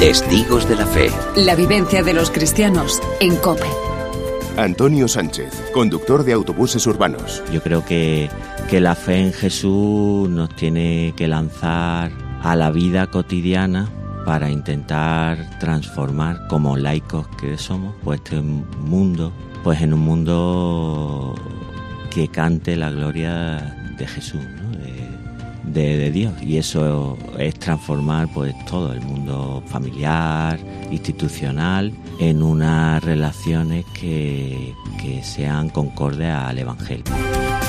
Testigos de la Fe. La vivencia de los cristianos en COPE. Antonio Sánchez, conductor de autobuses urbanos. Yo creo que la fe en Jesús nos tiene que lanzar a la vida cotidiana para intentar transformar, como laicos que somos, pues este mundo, pues en un mundo que cante la gloria de Jesús, ¿no? de Dios, y eso es transformar pues todo el mundo familiar, institucional, en unas relaciones que sean concordes al Evangelio.